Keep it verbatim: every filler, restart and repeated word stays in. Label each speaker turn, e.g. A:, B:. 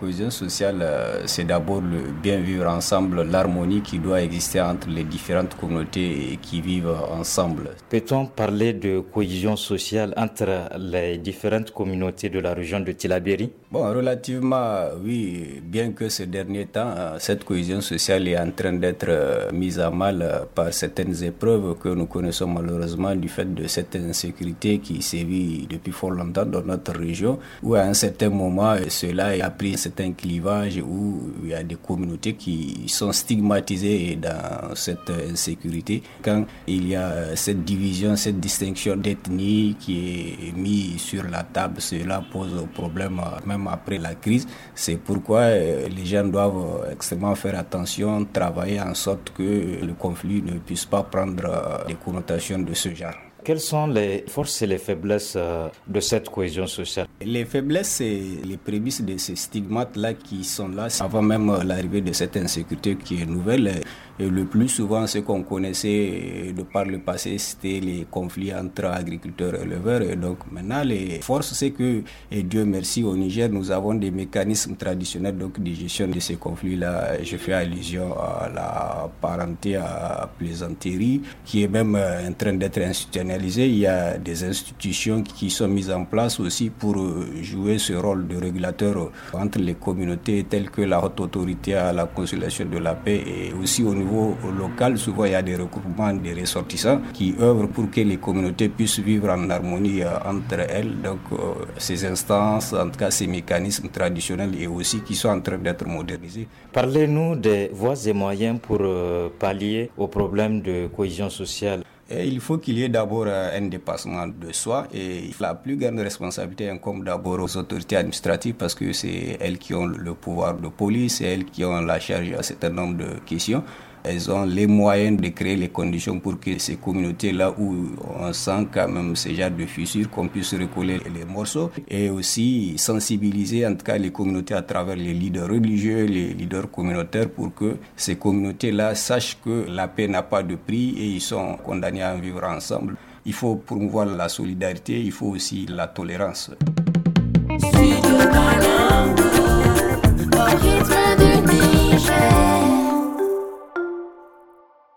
A: cohésion sociale, euh, c'est d'abord le bien vivre ensemble, l'harmonie qui doit exister entre les différentes communautés qui vivent ensemble.
B: Peut-on parler de cohésion sociale entre les différentes communautés de la région de Tillabéri?
A: Bon, relativement, oui, bien que ces derniers temps, cette cohésion sociale est en train d'être mise à mal par certaines épreuves que nous connaissons malheureusement du fait de cette insécurité qui sévit depuis fort longtemps dans notre région, où à un certain moment, cela a pris un certain clivage où il y a des communautés qui sont stigmatisées dans cette insécurité. Quand il y a cette division, cette distinction d'ethnie qui est mise sur la table, cela pose problème même après la crise. C'est pourquoi les gens doivent extrêmement faire attention, travailler en sorte que le conflit ne puisse pas prendre des connotations de ce genre.
B: Quelles sont les forces et les faiblesses de cette cohésion sociale?
A: Les faiblesses, c'est les prémices de ces stigmates-là qui sont là avant même l'arrivée de cette insécurité qui est nouvelle. Et le plus souvent, ce qu'on connaissait de par le passé, c'était les conflits entre agriculteurs et éleveurs. Et donc maintenant, les forces, c'est que, et Dieu merci, au Niger, nous avons des mécanismes traditionnels donc, de gestion de ces conflits-là. Je fais allusion à la parenté à plaisanterie, qui est même en train d'être institutionnalisée. Il y a des institutions qui sont mises en place aussi pour jouer ce rôle de régulateur entre les communautés telles que la haute autorité à la conciliation de la paix et aussi au niveau local. Souvent il y a des regroupements des ressortissants qui œuvrent pour que les communautés puissent vivre en harmonie entre elles. Donc euh, ces instances, en tout cas ces mécanismes traditionnels et aussi qui sont en train d'être modernisés.
B: Parlez-nous des voies et moyens pour euh, pallier aux problèmes de cohésion sociale.
A: Et il faut qu'il y ait d'abord un dépassement de soi et la plus grande responsabilité incombe d'abord aux autorités administratives parce que c'est elles qui ont le pouvoir de police, c'est elles qui ont la charge d'un certain nombre de questions. Elles ont les moyens de créer les conditions pour que ces communautés-là où on sent quand même ce genre de fissures, qu'on puisse recoller les morceaux et aussi sensibiliser en tout cas les communautés à travers les leaders religieux, les leaders communautaires pour que ces communautés-là sachent que la paix n'a pas de prix et ils sont condamnés à vivre ensemble. Il faut promouvoir la solidarité, il faut aussi la tolérance.
C: Studio Kalangu, au rythme du Niger.